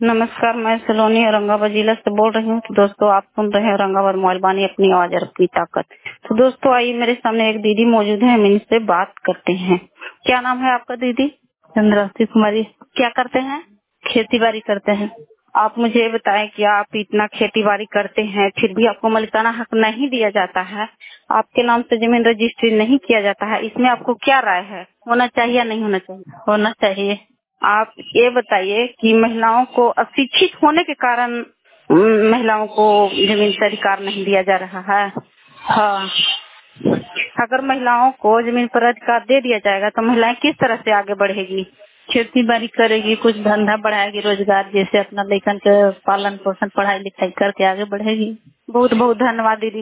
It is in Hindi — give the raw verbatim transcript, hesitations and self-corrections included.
नमस्कार, मैं सलोनी औरंगाबाद जिला से बोल रही हूँ। तो दोस्तों, आप सुन रहे हैं औरंगाबाद मोबाइल वाणी, अपनी आवाज और अपनी ताकत। तो दोस्तों, आइए मेरे सामने एक दीदी मौजूद है, हम इनसे बात करते हैं। क्या नाम है आपका दीदी? चंद्रावती कुमारी। क्या करते हैं? खेती बाड़ी करते हैं। आप मुझे ये बताएं कि आप इतना खेती बाड़ी करते हैं, फिर भी आपको मालिकाना हक नहीं दिया जाता है, आपके नाम से जमीन रजिस्ट्री नहीं किया जाता है, इसमें आपको क्या राय है? होना चाहिए या नहीं होना चाहिए? होना चाहिए। आप ये बताइए कि महिलाओं को अशिक्षित होने के कारण उम, महिलाओं को जमीन का अधिकार नहीं दिया जा रहा है। हाँ, अगर महिलाओं को जमीन पर अधिकार दे दिया जाएगा तो महिलाएं किस तरह से आगे बढ़ेगी? खेती बाड़ी करेगी, कुछ धंधा बढ़ाएगी, रोजगार जैसे अपना लेखन के पालन पोषण पढ़ाई लिखाई करके आगे बढ़ेगी। बहुत बहुत धन्यवाद दीदी।